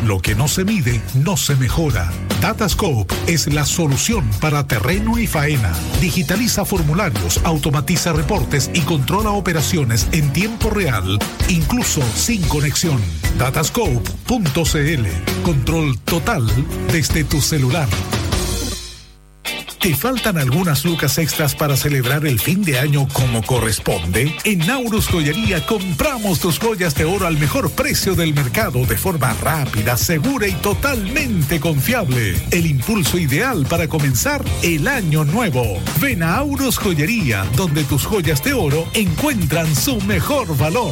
Lo que no se mide, no se mejora. Datascope es la solución para terreno y faena. Digitaliza formularios, automatiza reportes y controla operaciones en tiempo real, incluso sin conexión. Datascope.cl. Control total desde tu celular. ¿Te faltan algunas lucas extras para celebrar el fin de año como corresponde? En Naurus Joyería compramos tus joyas de oro al mejor precio del mercado de forma rápida, segura y totalmente confiable. El impulso ideal para comenzar el año nuevo. Ven a Naurus Joyería, donde tus joyas de oro encuentran su mejor valor.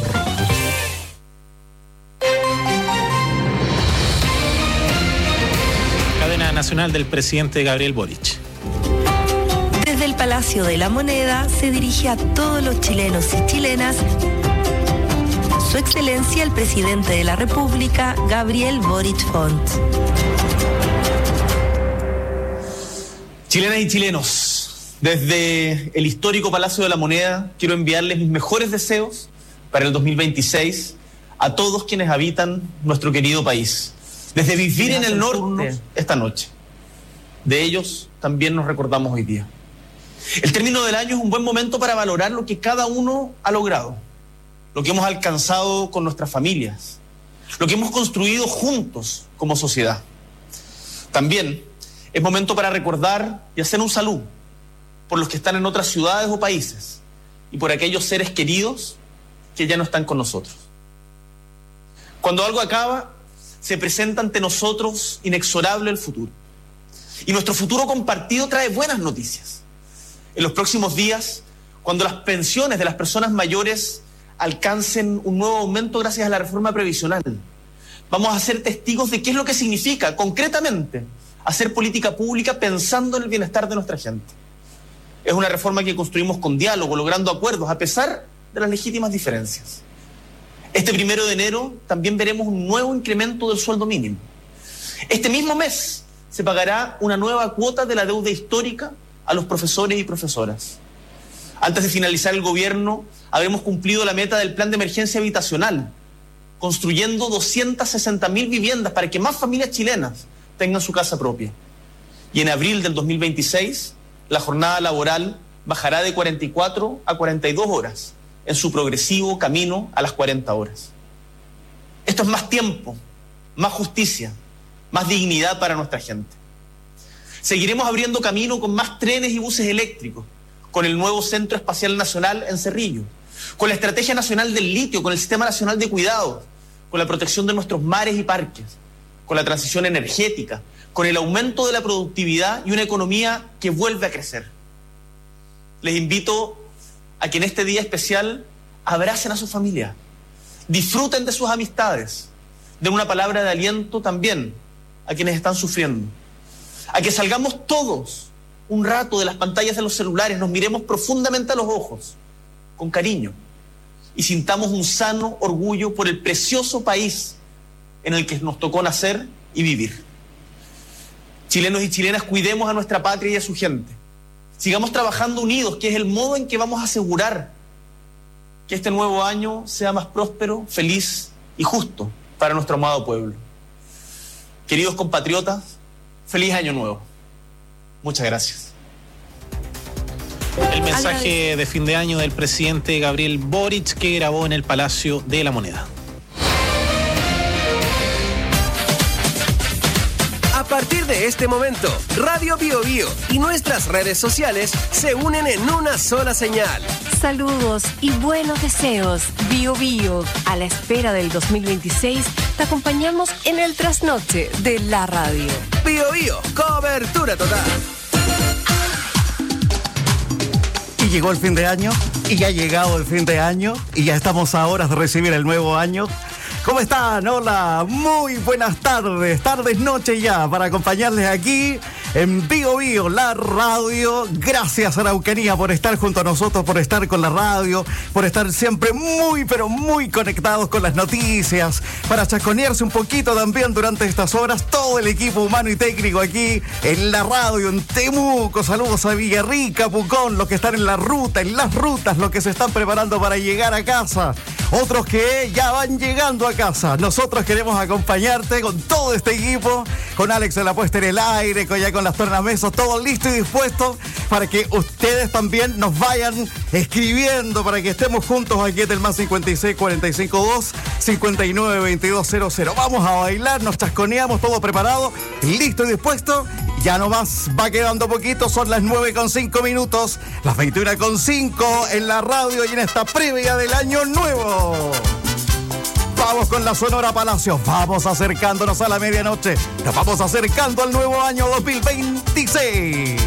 Cadena nacional del presidente Gabriel Boric. Desde el Palacio de la Moneda se dirige a todos los chilenos y chilenas Su Excelencia el Presidente de la República, Gabriel Boric Font. Chilenas y chilenos, desde el histórico Palacio de la Moneda quiero enviarles mis mejores deseos para el 2026 a todos quienes habitan nuestro querido país. Desde vivir en el norte esta noche. De ellos también nos recordamos hoy día. El término del año es un buen momento para valorar lo que cada uno ha logrado, lo que hemos alcanzado con nuestras familias, lo que hemos construido juntos como sociedad. También es momento para recordar y hacer un saludo por los que están en otras ciudades o países y por aquellos seres queridos que ya no están con nosotros. Cuando algo acaba, se presenta ante nosotros inexorable el futuro. Y nuestro futuro compartido trae buenas noticias. En los próximos días, cuando las pensiones de las personas mayores alcancen un nuevo aumento gracias a la reforma previsional, vamos a ser testigos de qué es lo que significa concretamente hacer política pública pensando en el bienestar de nuestra gente. Es una reforma que construimos con diálogo, logrando acuerdos a pesar de las legítimas diferencias. Este 1 de enero también veremos un nuevo incremento del sueldo mínimo. Este mismo mes se pagará una nueva cuota de la deuda histórica a los profesores y profesoras. Antes de finalizar el gobierno, habremos cumplido la meta del plan de emergencia habitacional, construyendo 260.000 viviendas para que más familias chilenas tengan su casa propia. Y en abril del 2026, la jornada laboral bajará de 44 a 42 horas, en su progresivo camino a las 40 horas. Esto es más tiempo, más justicia, más dignidad para nuestra gente. Seguiremos abriendo camino con más trenes y buses eléctricos, con el nuevo Centro Espacial Nacional en Cerrillo, con la Estrategia Nacional del Litio, con el Sistema Nacional de Cuidados, con la protección de nuestros mares y parques, con la transición energética, con el aumento de la productividad y una economía que vuelve a crecer. Les invito a que en este día especial abracen a su familia, disfruten de sus amistades, den una palabra de aliento también a quienes están sufriendo, a que salgamos todos un rato de las pantallas de los celulares, nos miremos profundamente a los ojos, con cariño, y sintamos un sano orgullo por el precioso país en el que nos tocó nacer y vivir. Chilenos y chilenas, cuidemos a nuestra patria y a su gente. Sigamos trabajando unidos, que es el modo en que vamos a asegurar que este nuevo año sea más próspero, feliz y justo para nuestro amado pueblo. Queridos compatriotas, feliz año nuevo. Muchas gracias. El mensaje de fin de año del presidente Gabriel Boric que grabó en el Palacio de la Moneda. A partir de este momento, Radio Bio Bio y nuestras redes sociales se unen en una sola señal. Saludos y buenos deseos, Bio Bio. A la espera del 2026, te acompañamos en el trasnoche de la radio. Bio Bio, cobertura total. Y llegó el fin de año, y ya ha llegado el fin de año, y ya estamos a horas de recibir el nuevo año. ¿Cómo están? Hola, muy buenas tardes, noche ya, para acompañarles aquí en Bio Bio, la radio. Gracias, Araucanía, por estar junto a nosotros, por estar con la radio, por estar siempre muy, pero muy conectados con las noticias, para chasconearse un poquito también durante estas horas. Todo el equipo humano y técnico aquí en la radio, en Temuco. Saludos a Villarrica, Pucón, los que están en la ruta, en las rutas, los que se están preparando para llegar a casa. Otros que ya van llegando a casa. Nosotros queremos acompañarte con todo este equipo, con Alex en la puesta en el aire, con las tornamesas, todo listo y dispuesto para que ustedes también nos vayan escribiendo, para que estemos juntos aquí en el más 56 45 2 59 22 00. Vamos a bailar, nos chasconeamos, todo preparado, listo y dispuesto. Ya no más, va quedando poquito, son las 9:05, las 21:05 en la radio y en esta previa del año nuevo. Vamos con la Sonora Palacio, vamos acercándonos a la medianoche, nos vamos acercando al nuevo año 2026.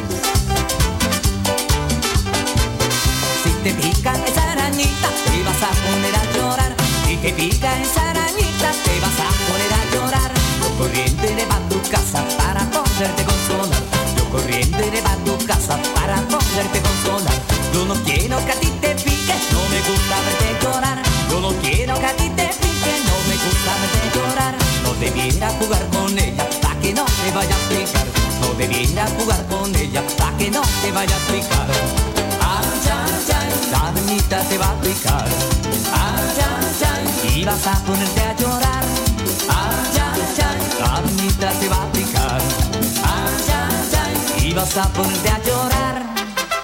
Si te pica esa arañita, te vas a poner a llorar. Si te pica esa arañita, te vas a poner a llorar. Yo corriendo iré a tu casa para poderte consolar. Yo corriendo iré a tu casa para poderte consolar. Yo no quiero que a ti te pique, no me gusta verte llorar. Yo no quiero que a ti te pique, no me gusta verte llorar. No debiera jugar con ella, pa' que no te vaya a picar. No debiera jugar con ella, pa' que no te vaya a picar. Ay, ay, ay, la arañita te va a picar. Ay, ay, ay, y vas a ponerte a llorar. Ay, ay, ay, la arañita te va a picar. Ay, ay, ay, y vas a ponerte a llorar.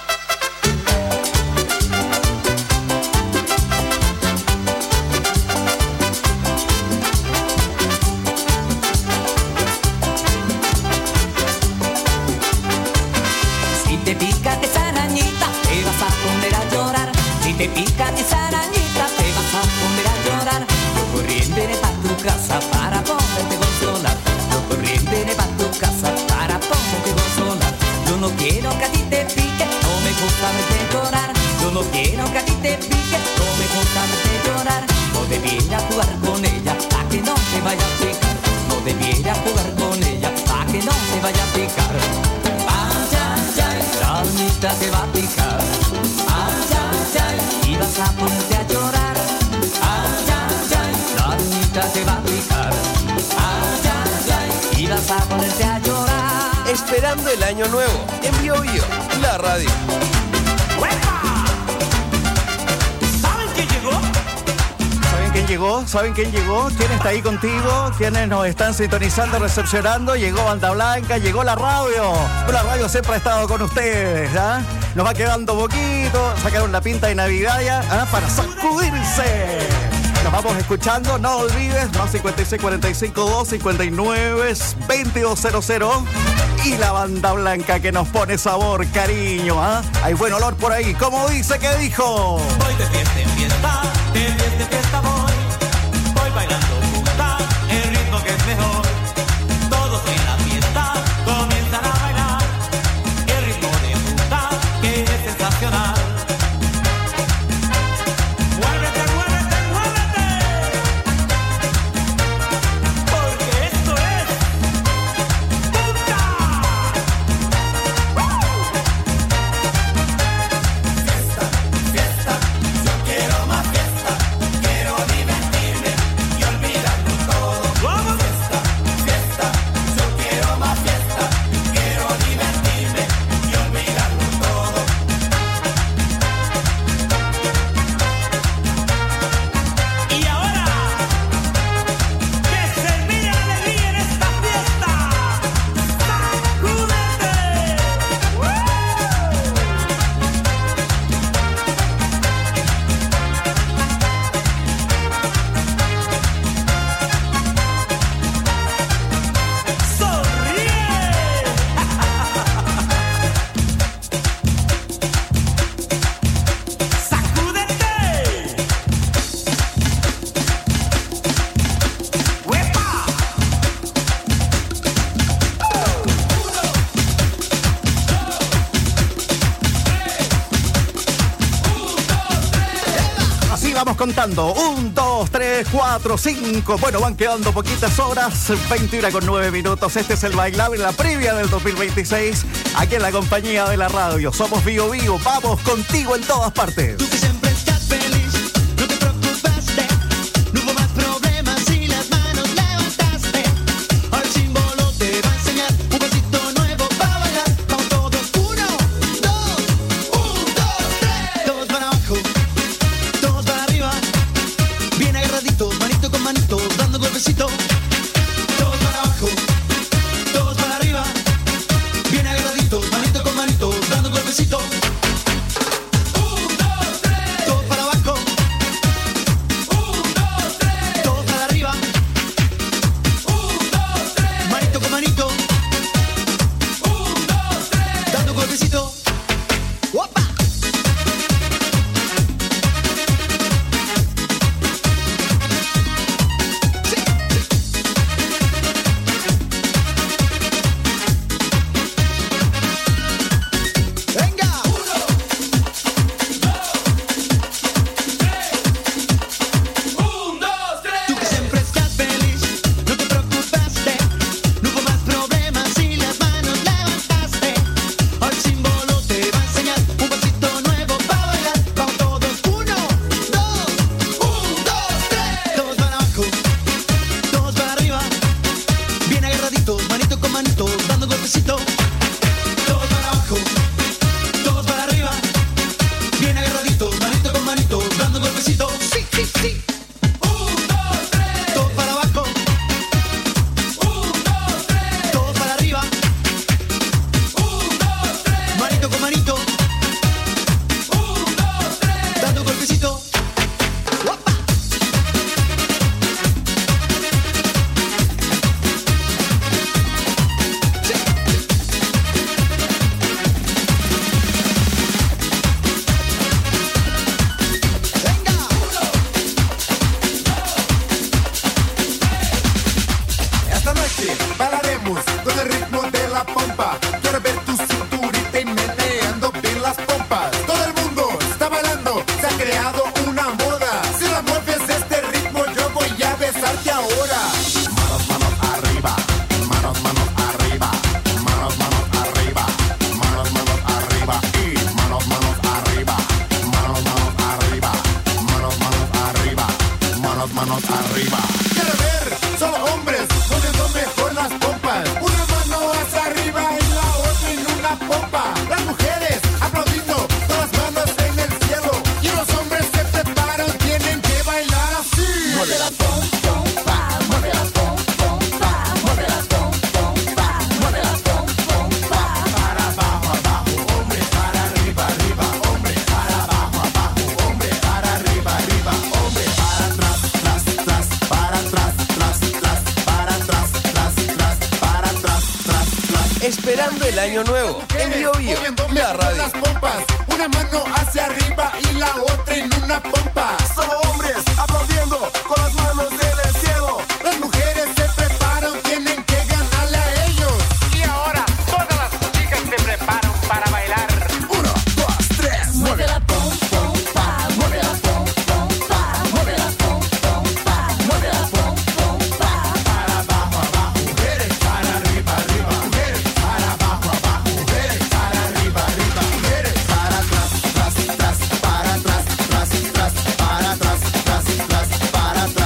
Si te pica esa arañita, te vas a poner a llorar. Si te pica esa arañita, te vas a poner a llorar. Yo corriendo iré pa' tu casa para poderte consolar. Yo corriendo iré pa' tu casa para poderte consolar. Yo no quiero que a ti te pique, no me gusta verte llorar. Yo no quiero que a ti te pique, no me gusta verte llorar. No debiera jugar con ella, pa' que no te vaya a picar. No debiera jugar con ella, pa' que no te vaya a picar. La arañita te va a picar. Ay, ay, ay, y vas a ponerte a llorar. Ay, ay, ay, la arañita te va a picar. Ay, ay, ay, y vas a ponerte a llorar. Esperando el año nuevo en Bio Bio, la radio. ¿Saben quién llegó? ¿Saben quién llegó? ¿Saben quién llegó? ¿Quién está ahí contigo? ¿Quiénes nos están sintonizando, recepcionando? Llegó Banda Blanca, llegó la radio. La radio siempre ha estado con ustedes, ¿ah? Nos va quedando poquito. Sacaron la pinta de Navidad ya, ¿ah? Para sacudirse. Nos vamos escuchando, no olvides, más 56 45 2 59 22 00. Y la Banda Blanca que nos pone sabor, cariño, ¿ah? Hay buen olor por ahí. ¿Cómo dice que dijo? Voy de fiesta en fiesta, de fiesta en fiesta voy. Voy bailando junta, el ritmo que es mejor. Todos en la fiesta comienzan a bailar. El ritmo de junta que es sensacional. Muévete, muévete, muévete. Porque esto es junta. Fiesta, fiesta, yo quiero más fiesta. Quiero contando. 1, 2, 3, 4, 5. Bueno, van quedando poquitas horas. 21:09. Este es el bailable, la previa del 2026. Aquí en la compañía de la radio. Somos Bio Bio. Vamos contigo en todas partes. Tú que siempre estás feliz, no te preocupaste. No hubo más problemas y las manos levantaste. Ahora el símbolo te va a enseñar un pasito nuevo para bailar. Vamos todos, 1, 2, 1, 2, 3. Todos para abajo, todos para arriba. Bien agarraditos, manito con manito, dando golpecito. Todos para abajo, todos para arriba. Bien agarraditos, manito con manito, dando golpecito. Esperando el año nuevo. En Bio Bio, la radio. Las pompas, una mano hacia arriba y la otra en una pompa. Solo hombres aplaudiendo con las manos en el cielo. Las mujeres se preparan, tienen que ganarle a ellos. Y ahora todas las chicas se preparan para bailar. 1, 2, 3. Mueve la pompa, mueve la pompa, mueve la pompa, mueve la pompa. Para abajo, abajo, mujeres. Para arriba, arriba, mujeres. Para abajo, abajo, mujeres. Para arriba, arriba, mujeres. Para atrás, atrás, atrás. Para atrás, atrás, atrás. Para atrás, atrás, atrás. Para atrás,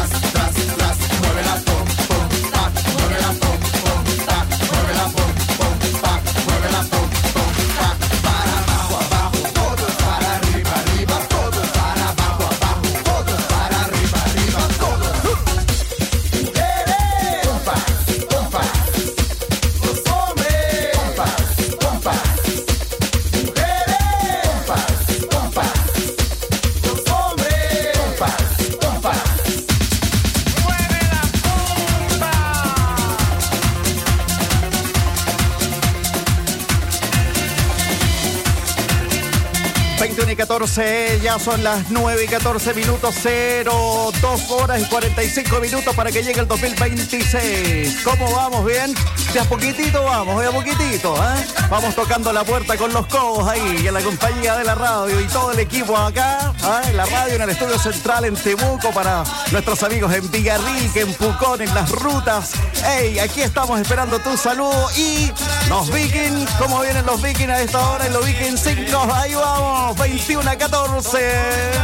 y 14, ya son las 9 y 14 minutos, 2 horas y 45 minutos para que llegue el 2026. ¿Cómo vamos? ¿Bien? De a poquitito vamos, ¿eh? Vamos tocando la puerta con los codos ahí, en la compañía de la radio y todo el equipo acá, en la radio, en el estudio central en Temuco, para nuestros amigos en Villarrica, en Pucón, en Las Rutas. Hey, aquí estamos esperando tu saludo. Y los Vikings, ¿cómo vienen los Vikings a esta hora? En los Vikings 5, ahí vamos, 21 a 14.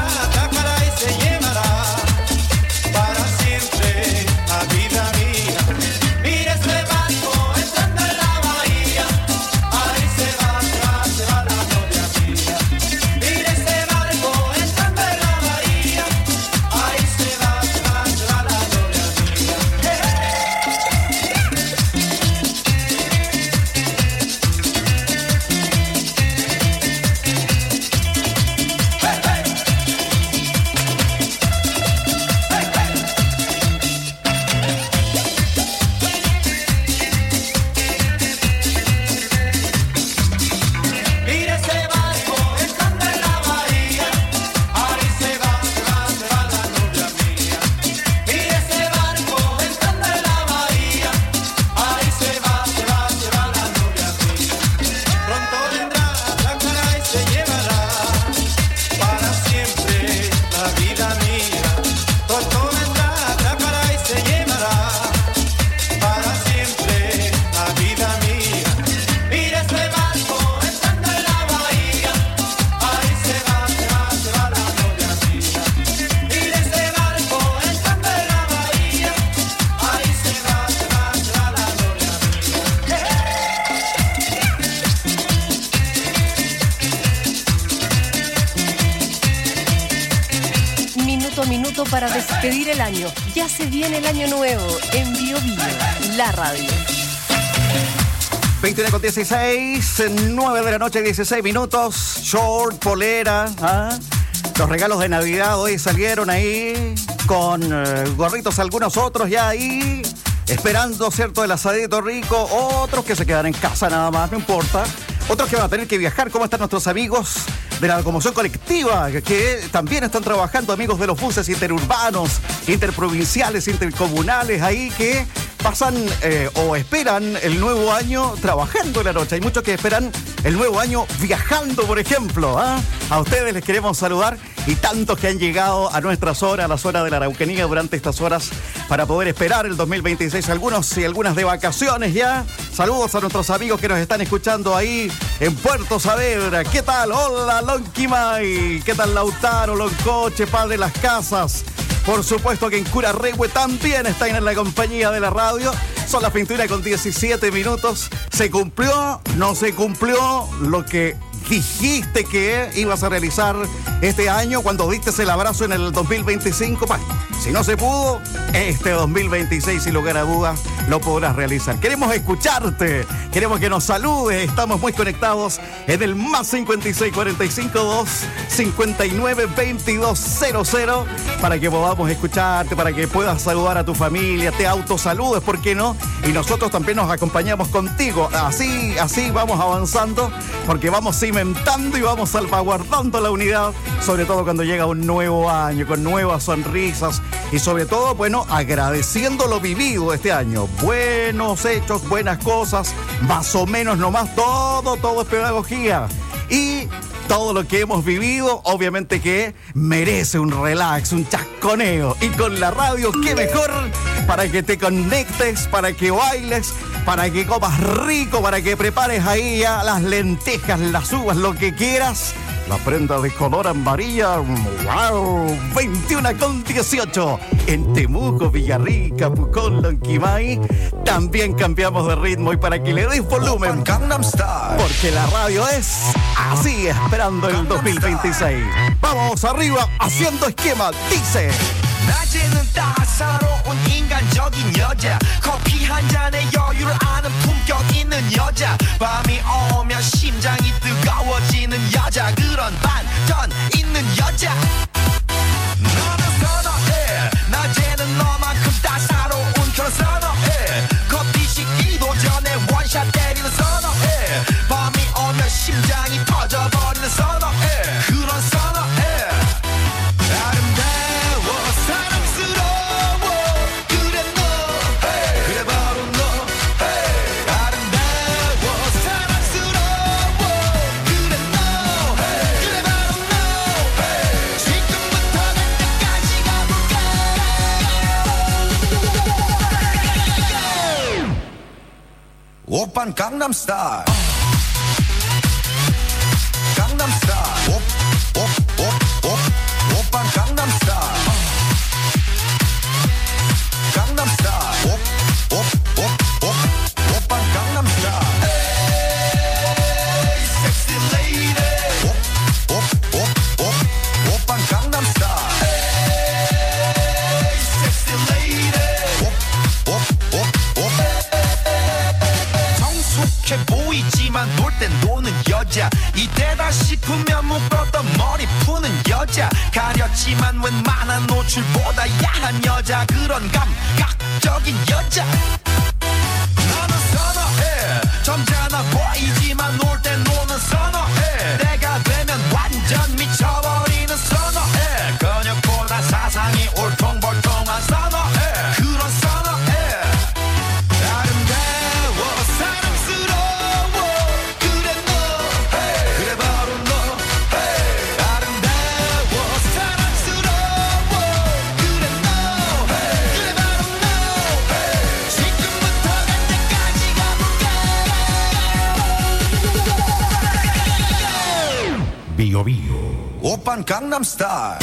Para despedir el año. Ya se viene el año nuevo en Bio Bio, la radio. 21 con 16, 9 de la noche, 16 minutos. Short, polera. Los regalos de Navidad hoy salieron ahí con gorritos, algunos otros ya ahí esperando, ¿cierto? El asadito rico. Otros que se quedan en casa nada más, no importa. Otros que van a tener que viajar. ¿Cómo están nuestros amigos de la locomoción colectiva, que también están trabajando, amigos de los buses interurbanos, interprovinciales, intercomunales, ahí que pasan o esperan el nuevo año trabajando en la noche? Hay muchos que esperan el nuevo año viajando, por ejemplo. A ustedes les queremos saludar, y tantos que han llegado a nuestras horas, a la zona de la Araucanía durante estas horas, para poder esperar el 2026. Algunos y algunas de vacaciones ya. Saludos a nuestros amigos que nos están escuchando ahí en Puerto Saavedra. ¿Qué tal? Hola, Lonquimay. ¿Qué tal, Lautaro, Loncoche, Padre Las Casas? Por supuesto que en Curarrehue también están en la compañía de la radio. Son las 21 con 17 minutos. ¿Se cumplió? ¿No se cumplió lo que dijiste que ibas a realizar este año cuando diste el abrazo en el 2025? Si no se pudo, este 2026, sin lugar a dudas, lo podrás realizar. Queremos escucharte, queremos que nos saludes. Estamos muy conectados en el más 56 45 2 59 22 00 para que podamos escucharte, para que puedas saludar a tu familia, te autosaludes, ¿por qué no? Y nosotros también nos acompañamos contigo. Así vamos avanzando, porque vamos cimentando y vamos salvaguardando la unidad, sobre todo cuando llega un nuevo año, con nuevas sonrisas y sobre todo, bueno, agradeciendo lo vivido este año. Buenos hechos, buenas cosas, más o menos nomás, todo es pedagogía. Y todo lo que hemos vivido, obviamente que merece un relax, un chasconeo. Y con la radio, qué mejor para que te conectes, para que bailes, para que comas rico, para que prepares ahí ya las lentejas, las uvas, lo que quieras. La prenda de color amarilla, wow, 21 con 18. En Temuco, Villarrica, Pucón, Lonquimay, también cambiamos de ritmo, y para que le des volumen, porque la radio es así, esperando el 2026. Vamos arriba, haciendo esquema, dice. 낮에는 따사로운 인간적인 여자 커피 한 잔에 여유를 아는 품격 있는 여자 밤이 오면 심장이 뜨거워지는 여자 그런 반전 있는 여자 너는 선어해 낮에는 너만큼 따사로운 그런 선어해 커피 식기도 전에 원샷 때리는 선어해 밤이 오면 심장이 터져버리는 선어해 그런 오빤 강남스타일 강남스타일 오빤 강남스타일 강남스타일 오빤 강남스타일 에이 섹시 레이디 오빤 강남스타일 에이 섹시 레이디 성숙해 보이지만 놀 땐 노는 여자 이때다 싶으면 묶었던 머리 푸는 여자 가렸지만 웬만한 노출보다 야한 여자 그런 감각적인 여자 나는 선호해 점잖아 보이지만 놀 땐 노는 선호해 내가 되면 완전 미쳐버리는 선호해 근육보다 사상이 울퉁불퉁한 선호해 그런 선호해 아름다워 사랑스러워 그래 너 그래 바로 너 아름다워 사랑스러워 그래 너 그래 바로 너 지금부터 갈 때까지 가볼까 Biobío. 오빤 강남스타일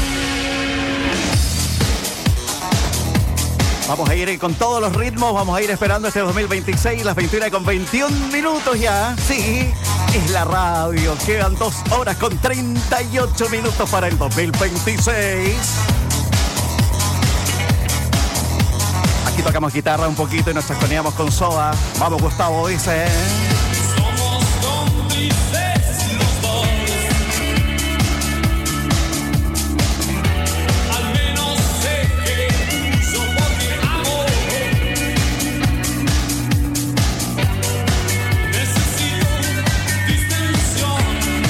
Vamos a ir con todos los ritmos, vamos a ir esperando este 2026, las 21:21 ya. Sí, es la radio. Quedan 2 horas con 38 minutos para el 2026. Aquí tocamos guitarra un poquito y nos chasconeamos con Soda. Vamos, Gustavo, dice. Somos cómplices los dos. Al menos sé que uso porque amo. Necesito distensión.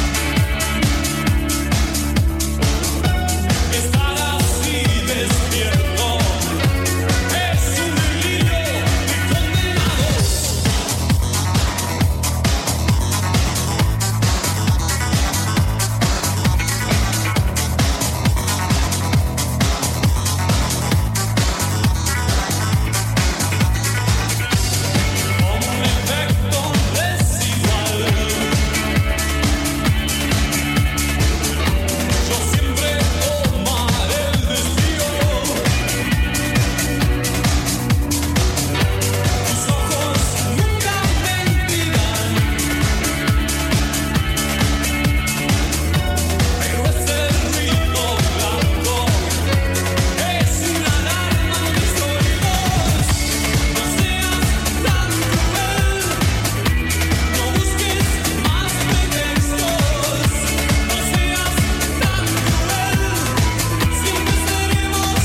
Estar así despierto es un delirio de condenado. Un efecto residual. Yo siempre tomaré el desvío. Tus ojos nunca mentirán. Pero ese ruido blanco es una alarma de mis oídos. No seas tan cruel. No busques más pretextos. No seas tan cruel. Siempre seremos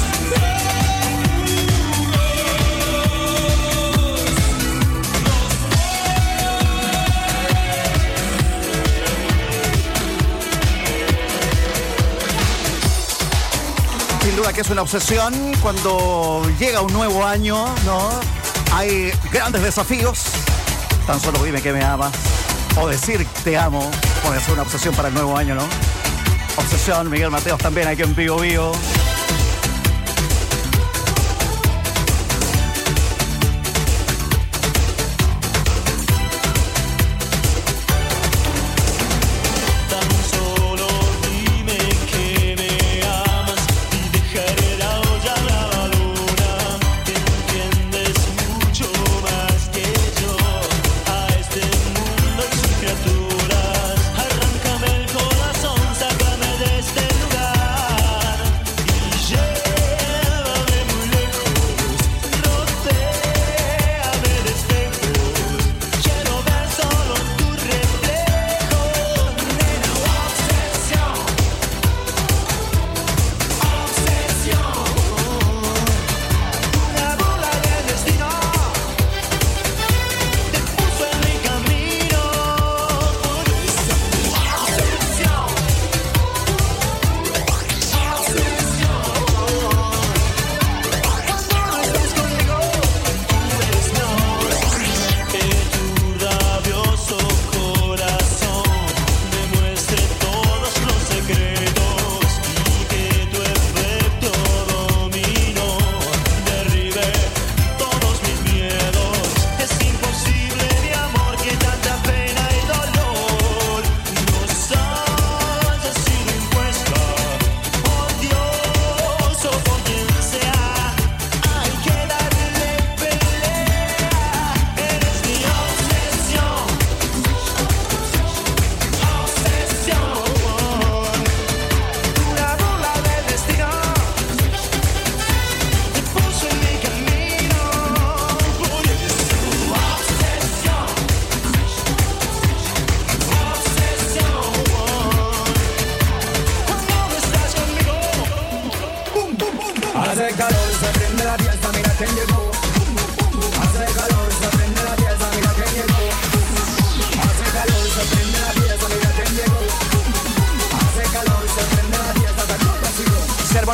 Sin duda que es una obsesión cuando llega un nuevo año, ¿no? Hay grandes desafíos. Tan solo dime que me amas. O decir te amo. Puede ser una obsesión para el nuevo año, ¿no? Obsesión, Miguel Mateos también aquí en Vivo Vivo. tan solo dime que me amas y dejaré la olla a la lavadora. Entiendes mucho más que yo a este mundo y sus criaturas. Arráncame el corazón, sácame de este lugar y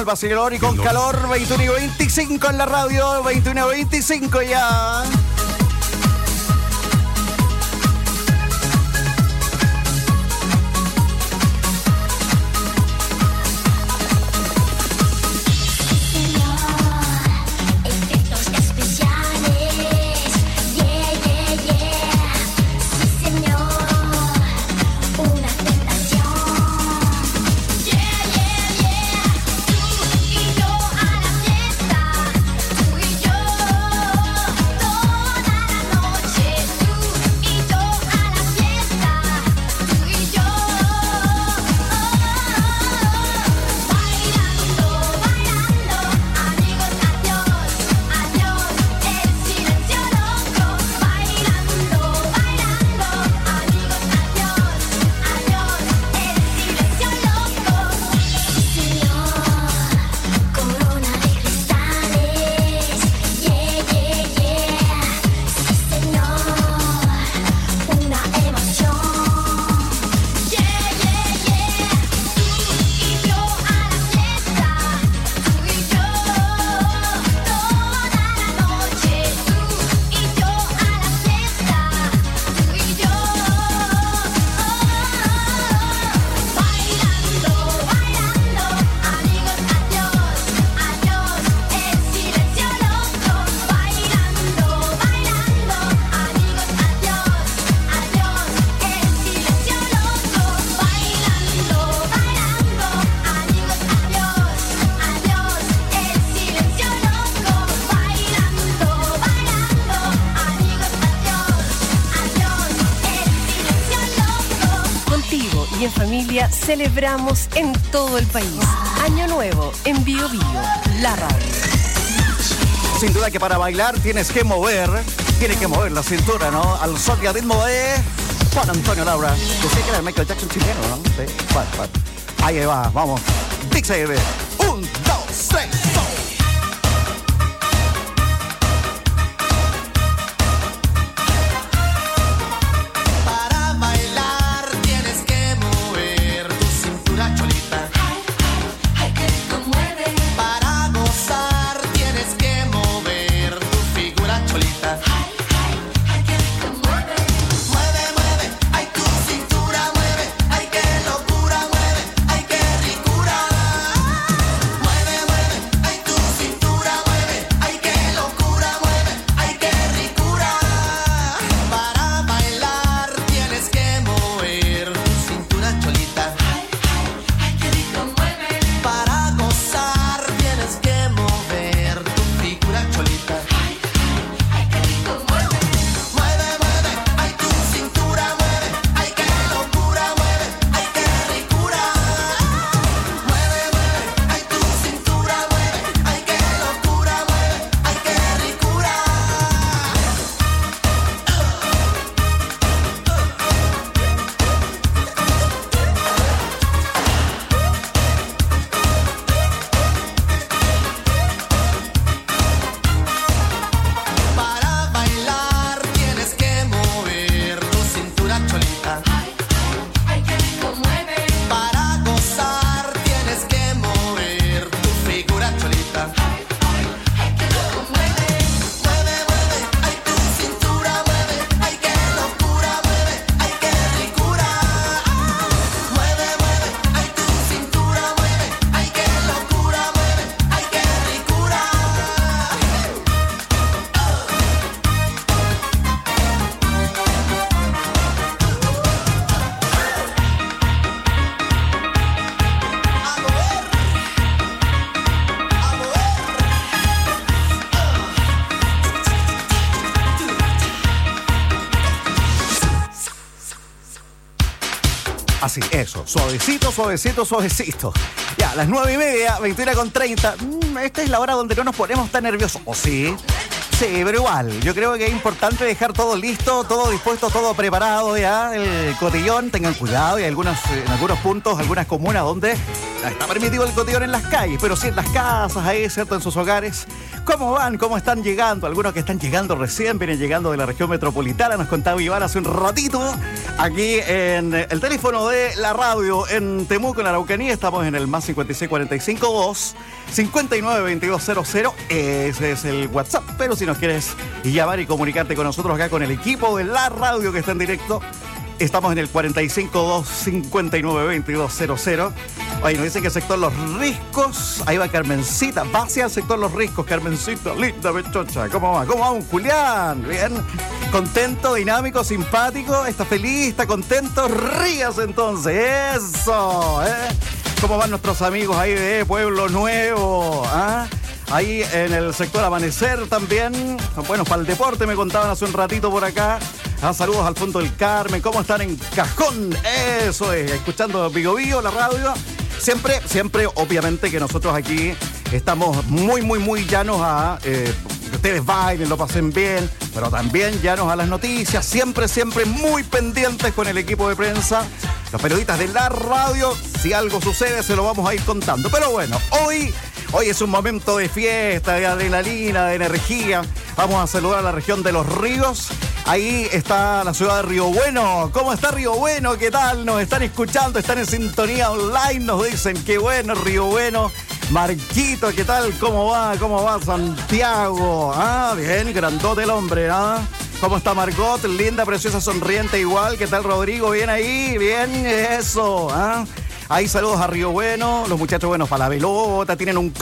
el vacilón y con calor, 21 y 25 en la radio, 21 y 25 ya. y en familia celebramos en todo el país. Año Nuevo en Bio Bio, la radio. Sin duda que para bailar tienes que mover la cintura, ¿no? Al son y al ritmo de Juan Antonio Laura. Decía que era el Michael Jackson chileno, ¿no? Sí, vale. Ahí va, vamos. Big CB. 1, 2, 3, 4. Así, eso, suavecito. Ya, las 9:30, 21:30. Esta es la hora donde no nos ponemos tan nerviosos. ¿O sí? Sí, pero igual, yo creo que es importante dejar todo listo, todo dispuesto, todo preparado ya. El cotillón, tengan cuidado, y en algunos puntos, algunas comunas donde está permitido el cotillón en las calles, pero sí en las casas, ahí, ¿cierto? En sus hogares. ¿Cómo van? ¿Cómo están llegando? Algunos que están llegando recién, vienen llegando de la región metropolitana, nos contaba Iván hace un ratito, aquí en el teléfono de la radio en Temuco, en la Araucanía, estamos en el más 5645-2 592200, ese es el WhatsApp, pero si nos quieres llamar y comunicarte con nosotros acá con el equipo de la radio que está en directo, estamos en el 452-592200. Oye, nos dicen que el sector Los Riscos, ahí va Carmencita, va hacia el sector Los Riscos, Carmencita, linda pechocha. ¿Cómo va? ¿Cómo va un Julián? Bien, contento, dinámico, simpático, está feliz, está contento, ríase entonces, eso, ¿Cómo van nuestros amigos ahí de Pueblo Nuevo? ¿Ah? Ahí en el sector Amanecer también. Bueno, para el deporte me contaban hace un ratito por acá. Saludos al Fondo del Carmen. ¿Cómo están en Cajón? Eso es, escuchando Vigo Vigo, la radio. Siempre, obviamente que nosotros aquí estamos muy llanos a que ustedes bailen, lo pasen bien, pero también llanos a las noticias. Siempre muy pendientes con el equipo de prensa. Los periodistas de la radio, si algo sucede, se lo vamos a ir contando. Pero bueno, hoy es un momento de fiesta, de adrenalina, de energía. Vamos a saludar a la región de Los Ríos. Ahí está la ciudad de Río Bueno. ¿Cómo está Río Bueno? ¿Qué tal? Nos están escuchando, están en sintonía online. Nos dicen, qué bueno, Río Bueno. Marquito, ¿qué tal? ¿Cómo va? ¿Cómo va Santiago? Bien, grandote el hombre, ¿Cómo está Margot? Linda, preciosa, sonriente igual. ¿Qué tal Rodrigo? Bien ahí, bien, eso, Ahí saludos a Río Bueno, los muchachos buenos para la pelota, tienen un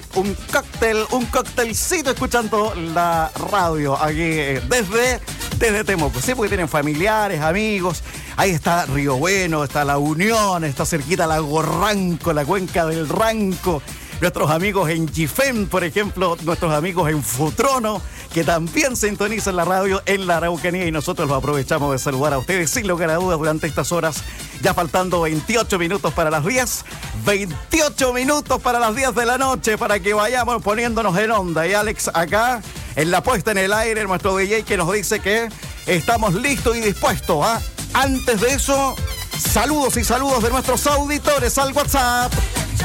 cóctelcito escuchando la radio aquí desde Temuco, sí, porque tienen familiares, amigos. Ahí está Río Bueno, está La Unión, está cerquita Lago Ranco, la cuenca del Ranco. Nuestros amigos en Chifén, por ejemplo, nuestros amigos en Futrono, que también sintonizan la radio en la Araucanía, y nosotros los aprovechamos de saludar a ustedes sin lugar a dudas durante estas horas, ya faltando 28 minutos para las 10, 28 minutos para las 10 de la noche, para que vayamos poniéndonos en onda. Y Alex acá, en la puesta en el aire, nuestro DJ que nos dice que estamos listos y dispuestos. Antes de eso, saludos de nuestros auditores al WhatsApp.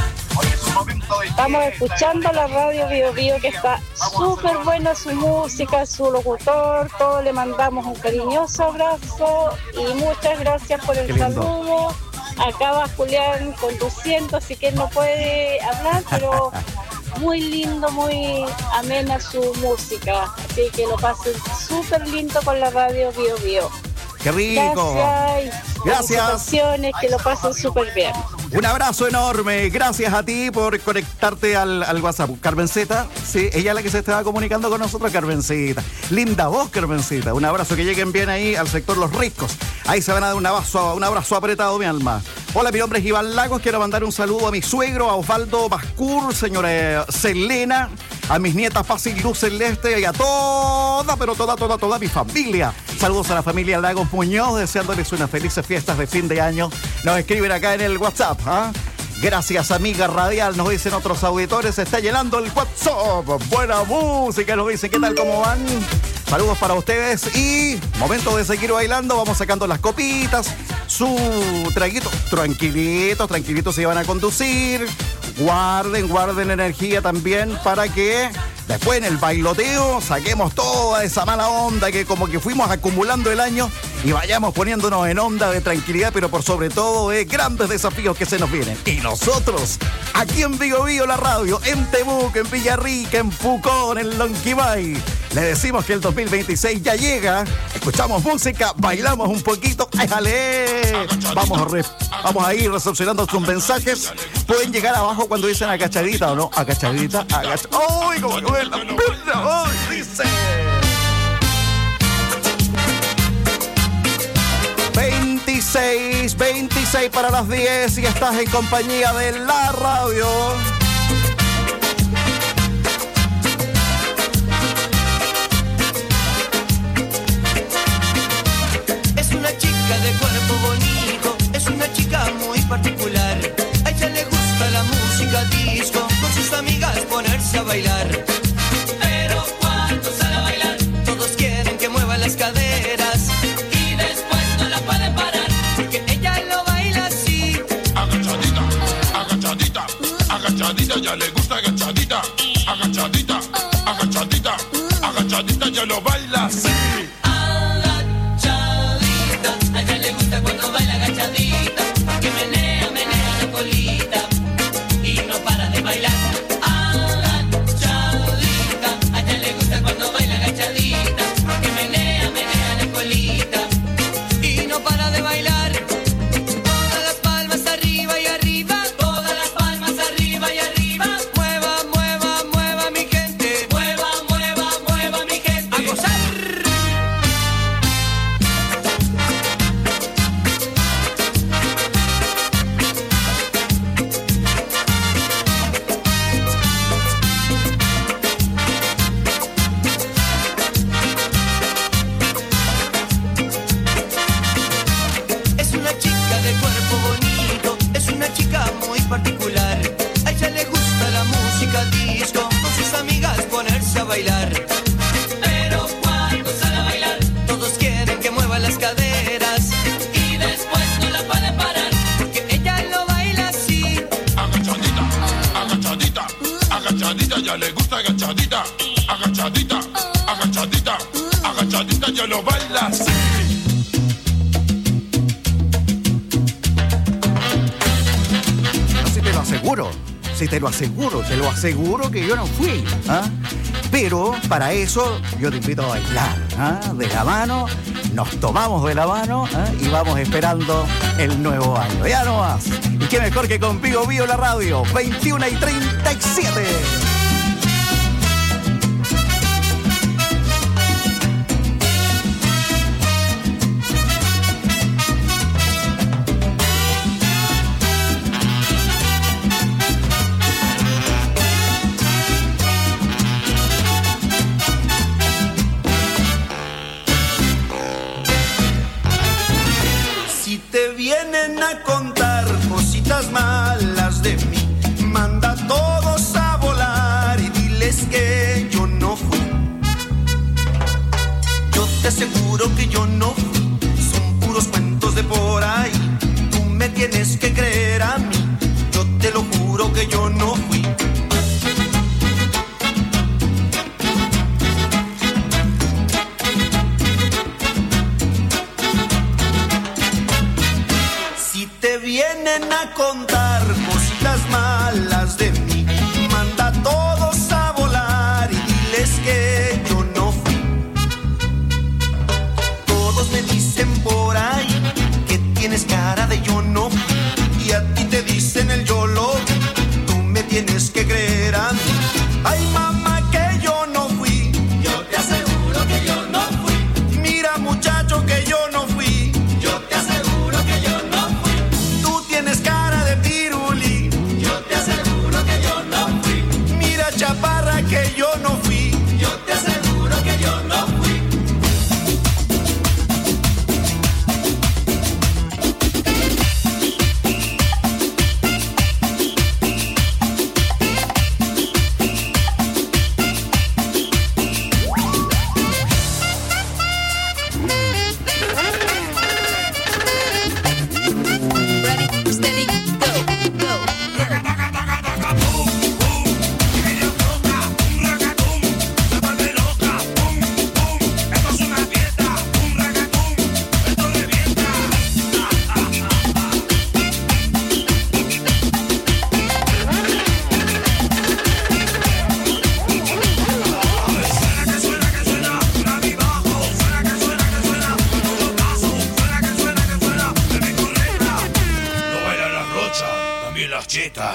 Estamos escuchando la radio Bio Bio, que está súper buena su música, su locutor, todos le mandamos un cariñoso abrazo y muchas gracias por el saludo. Acá va Julián conduciendo, así que él no puede hablar, pero muy lindo, muy amena su música, así que lo pasen súper lindo con la radio Bio Bio. ¡Qué rico! Gracias. Que lo pasen súper bien. Un abrazo enorme. Gracias a ti por conectarte al WhatsApp. Carmencita, sí, ella es la que se estaba comunicando con nosotros, Carmencita. Linda voz, Carmencita. Un abrazo, que lleguen bien ahí al sector Los Riscos. Ahí se van a dar un abrazo apretado, mi alma. Hola, mi nombre es Iván Lagos. Quiero mandar un saludo a mi suegro, a Osvaldo Bascur, señora Selena, a mis nietas Paz y Luz Celeste y a toda mi familia. Saludos a la familia Lagos Muñoz, deseándoles unas felices fiestas de fin de año. Nos escriben acá en el WhatsApp. Gracias, amiga radial, nos dicen otros auditores. Se está llenando el WhatsApp. Buena música, nos dicen. ¿Qué tal? ¿Cómo van? Saludos para ustedes y momento de seguir bailando. Vamos sacando las copitas, su traguito. Tranquilitos se van a conducir. Guarden energía también para que después en el bailoteo saquemos toda esa mala onda que como que fuimos acumulando el año y vayamos poniéndonos en onda de tranquilidad, pero por sobre todo de grandes desafíos que se nos vienen. Y nosotros, aquí en Vigo Vigo, la radio, en Temuco, en Villarrica, en Pucón, en Lonquimay, le decimos que el 2026 ya llega. Escuchamos música, bailamos un poquito. ¡Éjale! Vamos a ir recepcionando sus mensajes. Pueden llegar abajo cuando dicen agachadita o no. Agachadita. ¡Uy, cómo duele la pierna! ¡Uy, dice! 26 para las 10 y estás en compañía de la radio. Es una chica de cuerpo bonito, es una chica muy particular. A ella le gusta la música disco, con sus amigas ponerse a bailar. Pero cuando sale a bailar, todos quieren que mueva las caderas y después no la pueden parar, porque ella lo baila así. Agachadita, agachadita. ya lo baila así. Agachadita, a ella le gusta cuando baila agachadita, que menea, menea la colita y no para de bailar. Agachadita, a ella le gusta cuando baila agachadita, que menea, menea la colita y no para de bailar. Todas las palmas arriba y arriba, todas las palmas arriba y arriba. Mueva, mueva, mueva mi gente, mueva, mueva, mueva mi gente. A gozar. Es una chica de cuerpo bonito, es una chica muy particular. A ella le gusta la música disco, con sus amigas ponerse a bailar. Pero cuando sale a bailar, todos quieren que mueva las caderas y después no la pueden parar, porque ella lo baila así. Agachadita, agachadita, agachadita, ya le gusta agachadita. Agachadita, agachadita, agachadita, ya lo baila así. No, si te lo aseguro, te lo aseguro que yo no fui. ¿Ah? Pero para eso yo te invito a bailar. ¿Ah? De la mano, nos tomamos de la mano, ¿ah? Y vamos esperando el nuevo año. Ya no más. Y qué mejor que con Vivo Vivo la radio, 21:37. Si te vienen a contar cositas malas de mí, manda a todos a volar y diles que yo no fui. Yo te aseguro que yo no fui, son puros cuentos de por ahí. Tú me tienes que creer a mí, yo te lo juro que yo no fui. Si te vienen a contar cositas malas de mí, manda a todos a volar y diles que yo no fui. Todos me dicen por ahí que tienes cara de yo no fui, y a ti te dicen el yo lo vi. Tú me tienes que creer a mí. Ay, mamá, que yo no fui. Yo te aseguro que yo no fui. Mira, muchacho, que yo no fui. Yo te aseguro que yo no fui. Tú tienes cara de piruli. Yo te aseguro que yo no fui. Mira, chaparra, que yo no fui. Yo te aseguro que yo no fui. Ready, steady, go, go. No baila la rocha, también las chetas.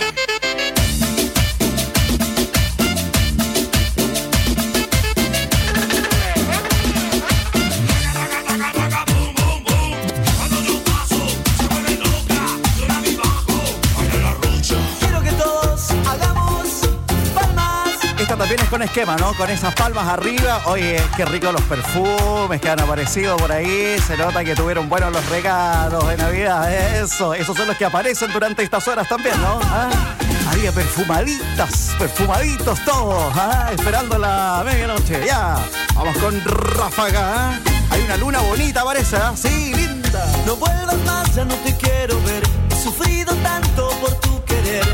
Quiero que todos hagamos palmas. Esta también es con esquema, ¿no? Con esas palmas arriba. Oye, qué rico los perfumes que han aparecido por ahí. Se nota que tuvieron buenos los regalos de Navidad. Esos son los que aparecen durante estas horas también, ¿no? ¿Ah? Había perfumaditos todos, ¿ah? Esperando la medianoche. Ya, vamos con ráfaga. ¿Ah? Hay una luna bonita, parece, ¿ah? Sí, linda. No vuelvas más, ya no te quiero ver. He sufrido tanto por tu querer.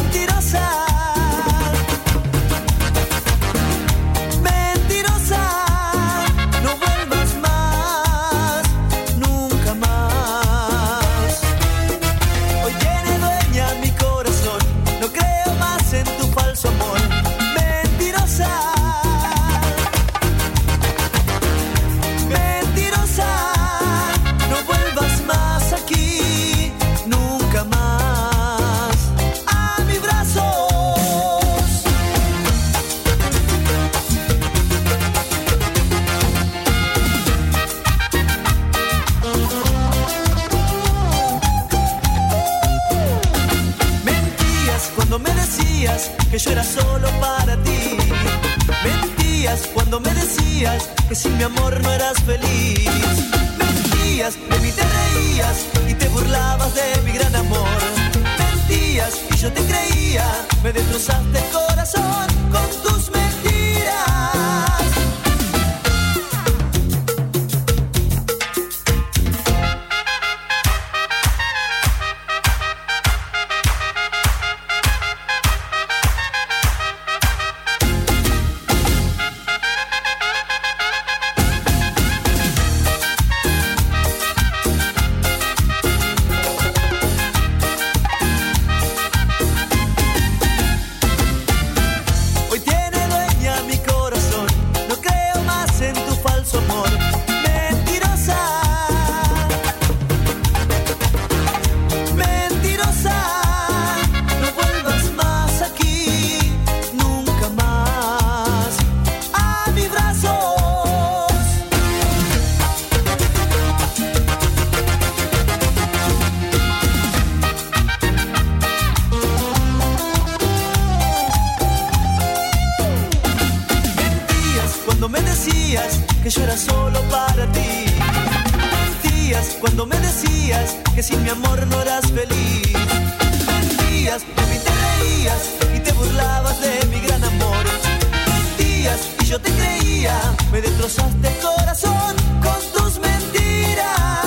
Mentirosa. Mentirosa. Mentías cuando me decías que sin mi amor no eras feliz. Mentías, de mí te reías y te burlabas de mi gran amor. Mentías y yo te creía, me destrozaste el corazón con tus mentiras. Que yo era solo para ti. Mentías cuando me decías que sin mi amor no eras feliz. Mentías, de mí te reías y te burlabas de mi gran amor. Mentías y yo te creía, me destrozaste el corazón con tus mentiras.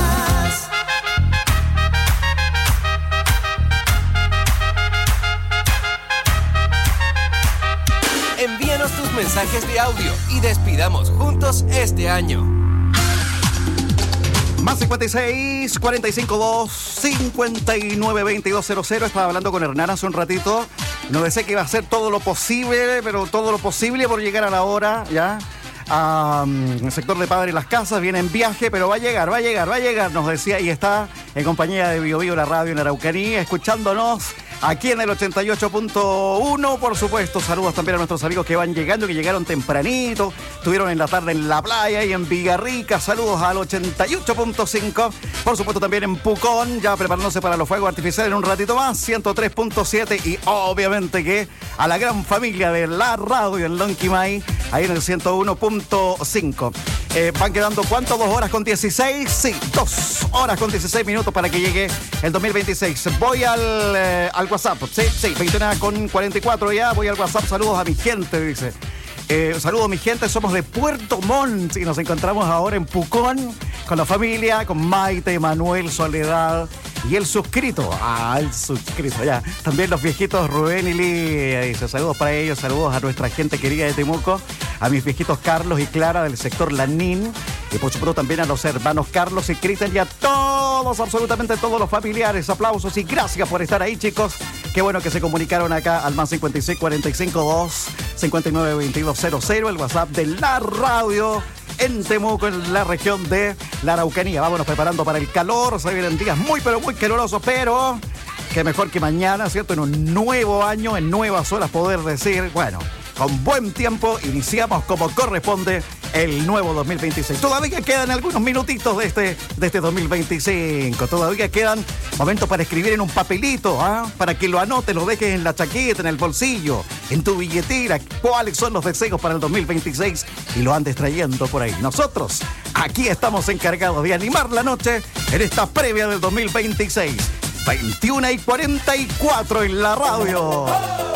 Envíanos tus mensajes de audio y despidamos juntos este año. Más 56 45 2 59 22 00. Estaba hablando con Hernán hace un ratito. Nos decía que iba a hacer todo lo posible, pero todo lo posible por llegar a la hora, ¿ya? El sector de Padre Las Casas viene en viaje, pero va a llegar, nos decía, y está en compañía de Bio Bio, la radio en Araucanía, escuchándonos aquí en el 88.1, por supuesto. Saludos también a nuestros amigos que van llegando, que llegaron tempranito, estuvieron en la tarde en la playa y en Villarrica. Saludos al 88.5, por supuesto también en Pucón, ya preparándose para los fuegos artificiales en un ratito más, 103.7, y obviamente que a la gran familia de la radio en Lonquimay, ahí en el 101.5. Van quedando, ¿cuánto? 2 horas con 16. Sí, 2 horas con 16 minutos para que llegue el 2026. Voy al WhatsApp. Sí, 21 con 44 ya. Voy al WhatsApp. Saludos a mi gente, dice. Saludos, mi gente. Somos de Puerto Montt y nos encontramos ahora en Pucón con la familia, con Maite, Manuel, Soledad y el suscrito. El suscrito, ya. También los viejitos Rubén y Lidia. Dice, saludos para ellos, saludos a nuestra gente querida de Temuco, a mis viejitos Carlos y Clara del sector Lanín, y por supuesto también a los hermanos Carlos y Cristian y a todos, absolutamente todos los familiares. Aplausos y gracias por estar ahí, chicos. Qué bueno que se comunicaron acá al más 56 45 2 59 22 00, el WhatsApp de la radio en Temuco, en la región de la Araucanía. Vámonos preparando para el calor. Se vienen días muy, pero muy calurosos, pero que mejor que mañana, ¿cierto? En un nuevo año, en nuevas horas, poder decir, bueno, con buen tiempo, iniciamos como corresponde el nuevo 2026. Todavía quedan algunos minutitos de este 2025. Todavía quedan momentos para escribir en un papelito, para que lo anotes, lo dejes en la chaqueta, en el bolsillo, en tu billetera, cuáles son los deseos para el 2026 y lo andes trayendo por ahí. Nosotros aquí estamos encargados de animar la noche en esta previa del 2026. 21 y 44 en la radio.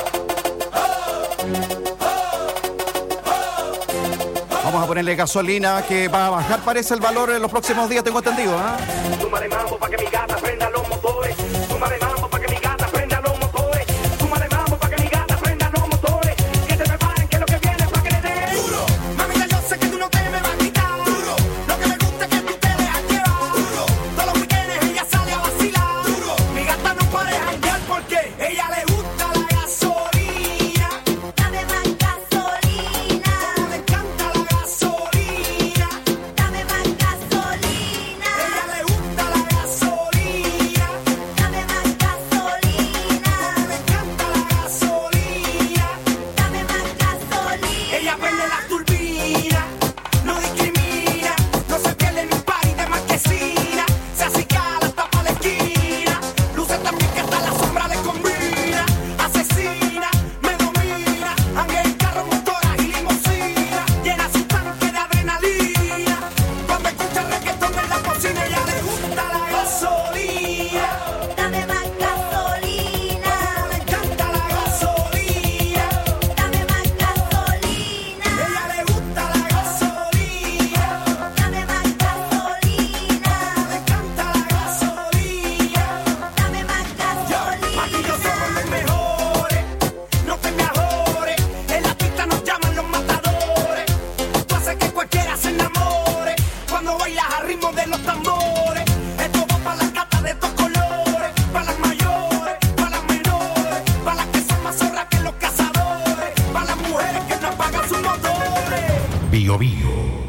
Vamos a ponerle gasolina que va a bajar, parece, el valor en los próximos días, tengo entendido, Súmale mambo pa' que mi gata prenda los motores. Súmale mambo pa' que mi gata prenda los motores. Súmale mambo pa' que mi gata prenda los motores. Que se preparen que lo que viene pa' que le den duro. Mamita, yo sé que tú no te me vas a quitar duro. Lo que me gusta es que tú te dejas llevar duro. Todos los weekends ella sale a vacilar duro. Mi gata no para de janguear porque ella le gusta la gasolina. Dame más gasolina. Como le encanta la gasolina. Dame más gasolina. Ella le gusta la gasolina. Dame más gasolina. Como le encanta la gasolina. Dame más gasolina. Ella prende la turbina, no discrimina, no se pierde ni un party de marquesina. Se acicala hasta pa' la esquina, luce también que hasta la sombra le combina. Asesina, me domina, anga en carro, motoras y limosina. Bio Bio.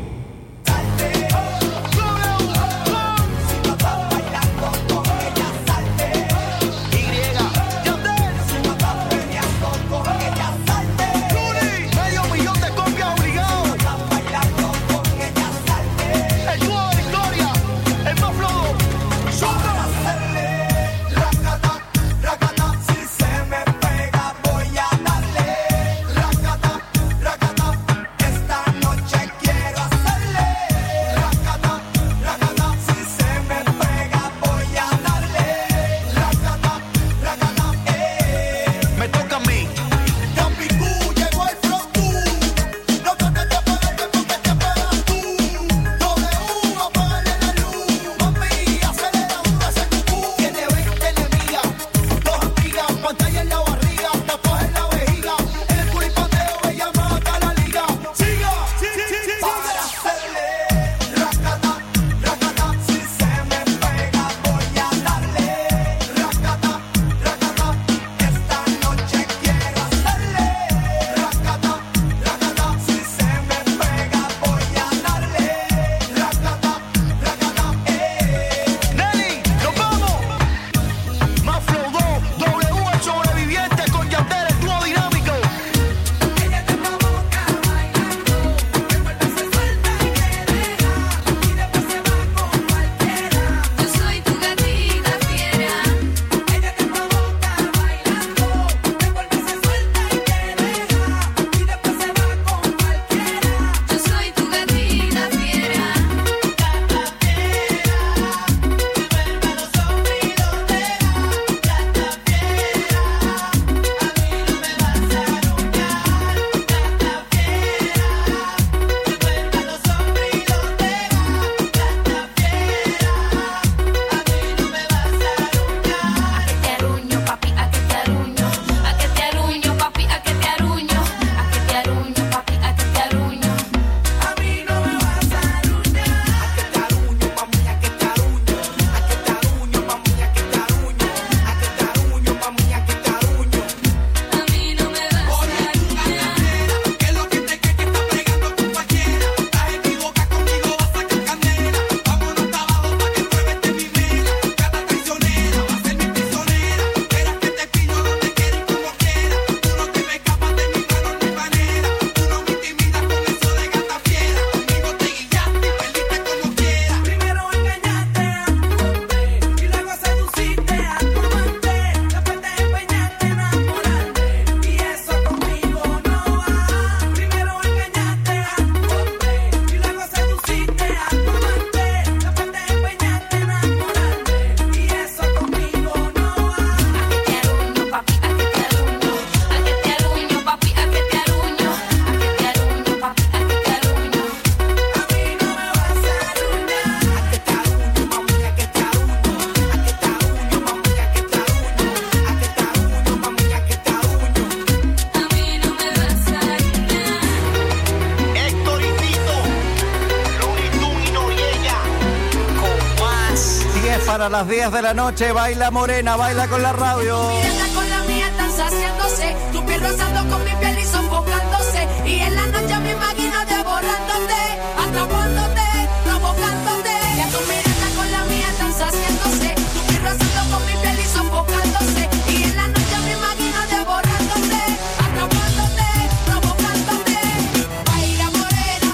Para las 10 de la noche, baila morena, baila con la radio. Miranda con la mía están saciándose, tu piel rozando con mi piel y sofocándose. Y en la noche me imagino devorándote, atrapándote, provocándote. Ya tu miranda con la mía están saciándose, tu piel rozando con mi piel y sofocándose. Y en la noche me imagino devorándote, atrapándote, provocándote. Baila morena,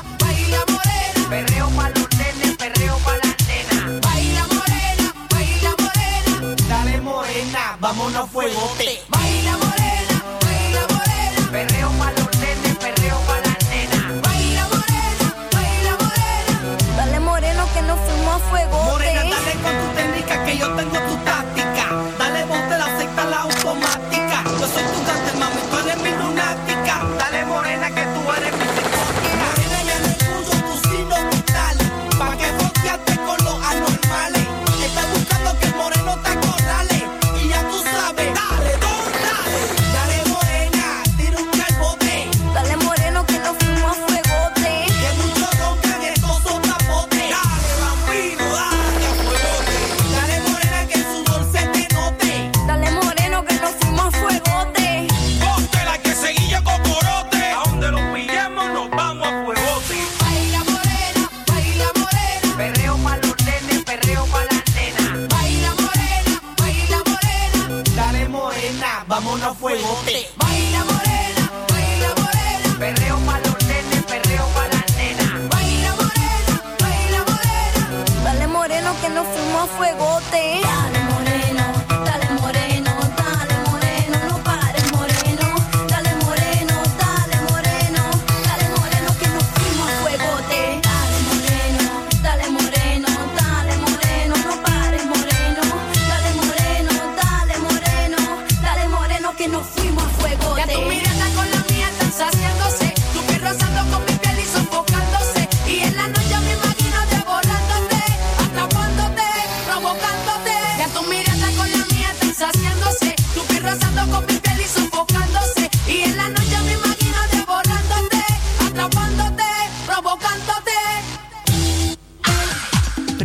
perreo pa' los nenes, perreo pa' las nenas. Baila morena, vámonos fuegote. Baila morena,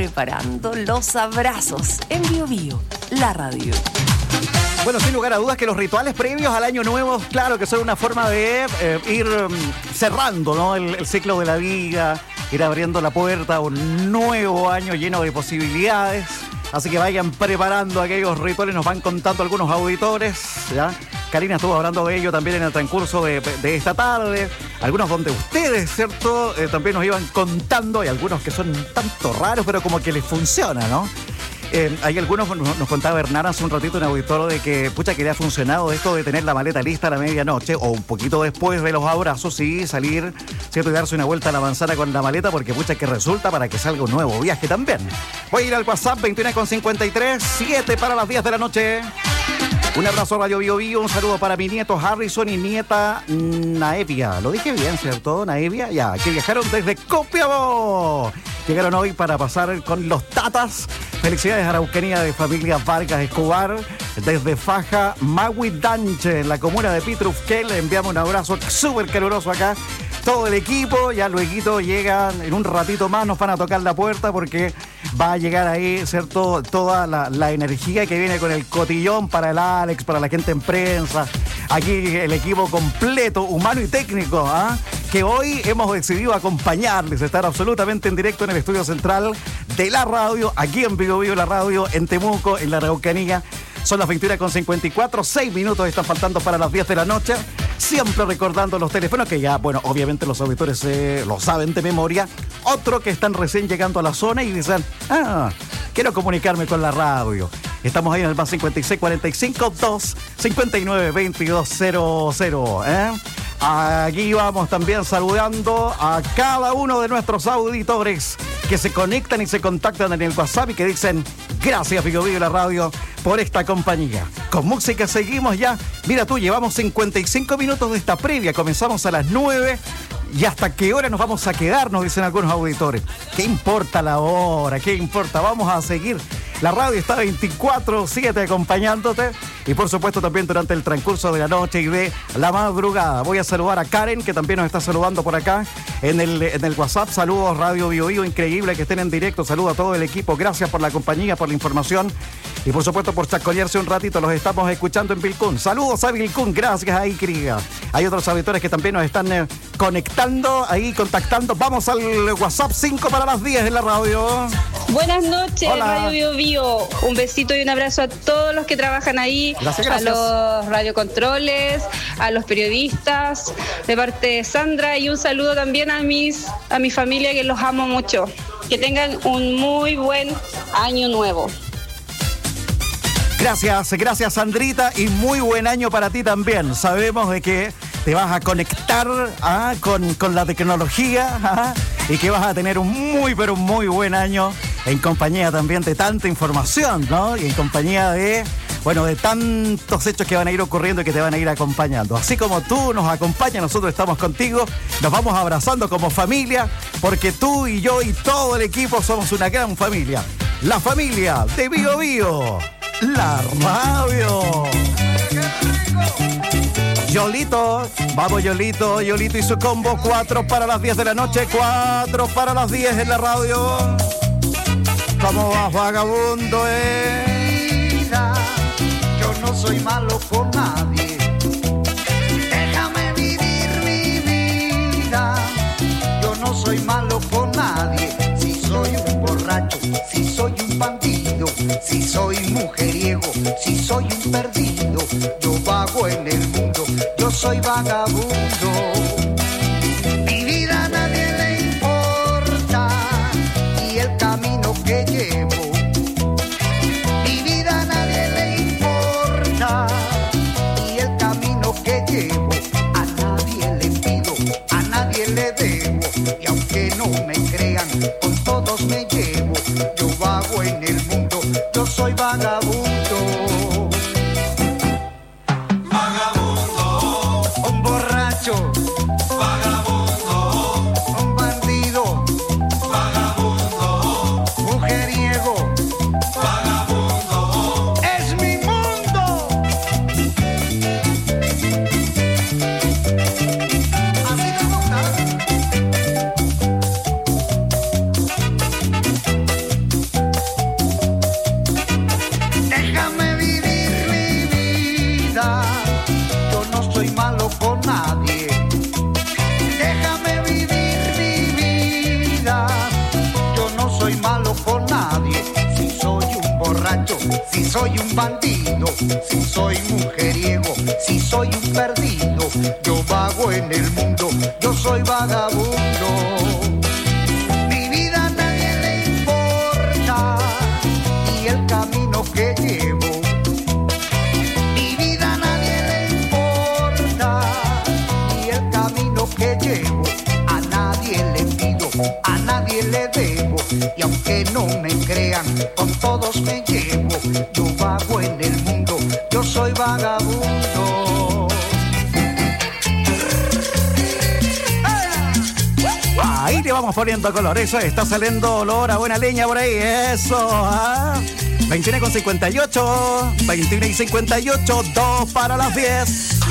preparando los abrazos en Bio Bio, la radio. Bueno, sin lugar a dudas que los rituales previos al año nuevo, claro que son una forma de ir cerrando, ¿no? el ciclo de la vida, ir abriendo la puerta a un nuevo año lleno de posibilidades. Así que vayan preparando aquellos rituales, nos van contando algunos auditores, ¿ya? Karina estuvo hablando de ello también en el transcurso de esta tarde. Algunos donde ustedes, ¿cierto? También nos iban contando. Hay algunos que son un tanto raros, pero como que les funciona, ¿no? Hay algunos, nos contaba Hernán hace un ratito en auditorio de que, pucha, que le ha funcionado esto de tener la maleta lista a la medianoche o un poquito después de los abrazos, sí, salir, ¿cierto? Y darse una vuelta a la manzana con la maleta porque, pucha, que resulta para que salga un nuevo viaje también. Voy a ir al WhatsApp 21:53, 7 para las 10 de la noche. Un abrazo a Radio Bio Bio, un saludo para mi nieto Harrison y nieta Naevia. Lo dije bien, ¿cierto? Naevia, ya, que viajaron desde Copiapó. Llegaron hoy para pasar con los tatas. Felicidades a Araucanía de familia Vargas Escobar. Desde Faja, Mahuidanche, en la comuna de Pitrufquén. Le enviamos un abrazo súper caluroso acá. Todo el equipo, ya luego llegan, en un ratito más nos van a tocar la puerta porque va a llegar ahí, ¿cierto? Toda la energía que viene con el cotillón para el Alex, para la gente en prensa. Aquí el equipo completo, humano y técnico, ¿ah? Que hoy hemos decidido acompañarles, estar absolutamente en directo en el estudio central de la radio, aquí en Bio Bio, la radio, en Temuco, en la Araucanía. Son las 21:54, 6 minutos están faltando para las 10 de la noche. Siempre recordando los teléfonos que ya, bueno, obviamente los auditores lo saben de memoria. Otro que están recién llegando a la zona y dicen, quiero comunicarme con la radio. Estamos ahí en el más 56 45 2 59 22 00. Aquí vamos también saludando a cada uno de nuestros auditores que se conectan y se contactan en el WhatsApp y que dicen gracias Bio Bio y la radio por esta compañía. Con música seguimos ya. Mira tú, llevamos 55 minutos de esta previa. Comenzamos a las 9. ¿Y hasta qué hora nos vamos a quedar? Nos dicen algunos auditores. ¿Qué importa la hora? ¿Qué importa? Vamos a seguir. La radio está 24/7 acompañándote y por supuesto también durante el transcurso de la noche y de la madrugada. Voy a saludar a Karen, que también nos está saludando por acá en el WhatsApp. Saludos Radio Bio Bio, increíble que estén en directo. Saludos a todo el equipo, gracias por la compañía, por la información y por supuesto por chacolearse un ratito. Los estamos escuchando en Vilcún. Saludos a Vilcún, gracias ahí, Kriga. Hay otros auditores que también nos están conectando, ahí contactando. Vamos al WhatsApp 5 para las 10 en la radio. Buenas noches, Hola. Radio Bio Bio. Un besito y un abrazo a todos los que trabajan ahí, Gracias. a los radiocontroles, a los periodistas, de parte de Sandra, y un saludo también a mi familia, que los amo mucho. Que tengan un muy buen año nuevo. Gracias Sandrita y muy buen año para ti también. Sabemos de que te vas a conectar con la tecnología y que vas a tener un muy pero muy buen año en compañía también de tanta información, ¿no? Y en compañía de tantos hechos que van a ir ocurriendo y que te van a ir acompañando. Así como tú nos acompañas, nosotros estamos contigo, nos vamos abrazando como familia, porque tú y yo y todo el equipo somos una gran familia. La familia de Bio Bio, la radio. Yolito, vamos Yolito y su combo, 4 para las 10 de la noche, 4 para las 10 en la radio. ¿Cómo vas, vagabundo, Vida, yo no soy malo con nadie. Déjame vivir mi vida. Yo no soy malo con nadie. Si soy un borracho, si soy un bandido, si soy mujeriego, si soy un perdido, yo vago en el mundo, yo soy vagabundo. Mi vida a nadie le importa y el camino que llevo. Mi vida a nadie le importa y el camino que llevo. A nadie le pido, a nadie le debo. Y aunque no me crean, con todos me llevo. Yo vago en el mundo, yo soy vagabundo. Vagabundo. Un borracho. Vagabundo. Un bandido. Vagabundo. Mujeriego. Vagabundo. Es mi mundo. Así me gusta. soy un bandido, si soy mujeriego, si soy un perdido, yo vago en el mundo, yo soy vagabundo. Mi vida a nadie le importa, ni el camino que llevo. Mi vida a nadie le importa, ni el camino que llevo. A nadie le pido, a nadie le debo, y aunque no me crean, con todos me llevo. Yo vago en el mundo, yo soy vagabundo. Ahí le vamos poniendo color, eso está saliendo olor a buena leña por ahí, eso. 21:58, 21:58, 2 para las 10.